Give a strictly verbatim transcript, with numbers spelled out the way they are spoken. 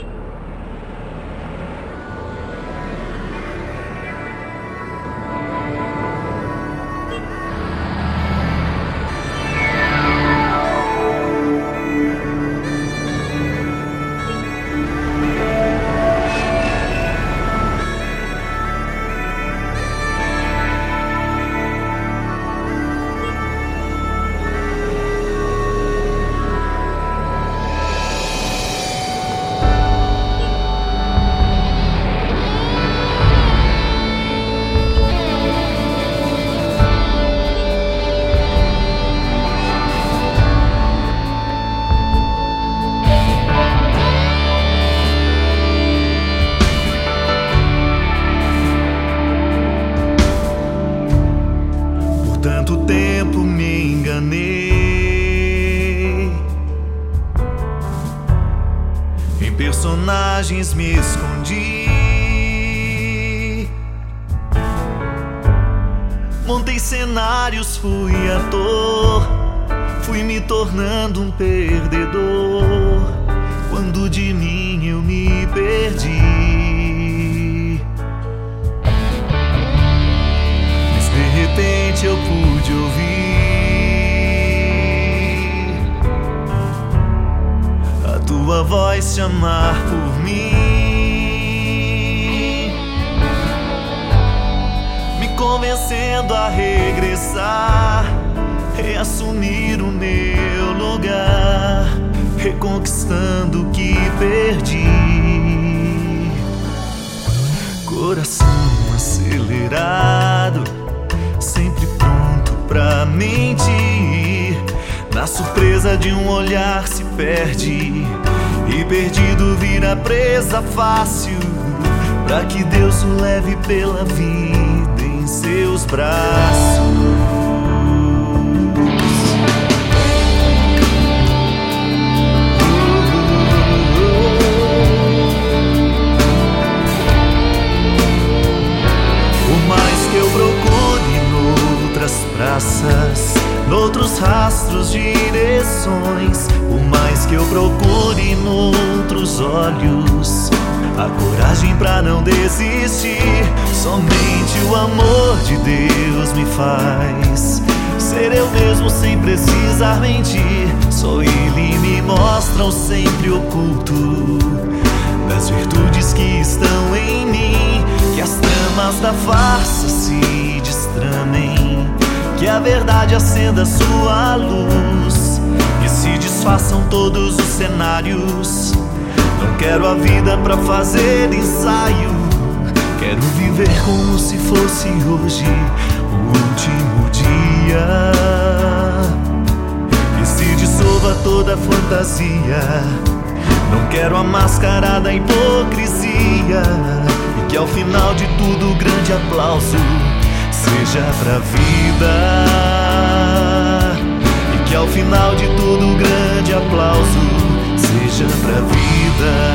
Tanto tempo me enganei, em personagens me escondi, montei cenários, fui ator, fui me tornando um perdedor, quando de mim eu me perdi. De repente eu pude ouvir a tua voz chamar por mim, me convencendo a regressar, reassumir o meu lugar, reconquistando o que perdi. Coração acelerado, sempre pronto pra mentir, na surpresa de um olhar se perde, e perdido vira presa fácil, pra que Deus o leve pela vida em seus braços. Por mais que eu procure noutras praças, noutros rastros, direções, por mais que eu procure noutros olhos, a coragem pra não desistir, somente o amor de Deus me faz ser eu mesmo sem precisar mentir. Só Ele me mostra o sempre oculto das virtudes que estão em mim, que as tramas da farsa se destramem, que a verdade acenda sua luz e se desfaçam todos os cenários. Não quero a vida pra fazer ensaio, quero viver como se fosse hoje o último dia, que se dissolva toda fantasia. Não quero a máscara da hipocrisia, e que ao final de tudo o grande aplauso seja pra vida, e que ao final de tudo o grande aplauso seja pra vida.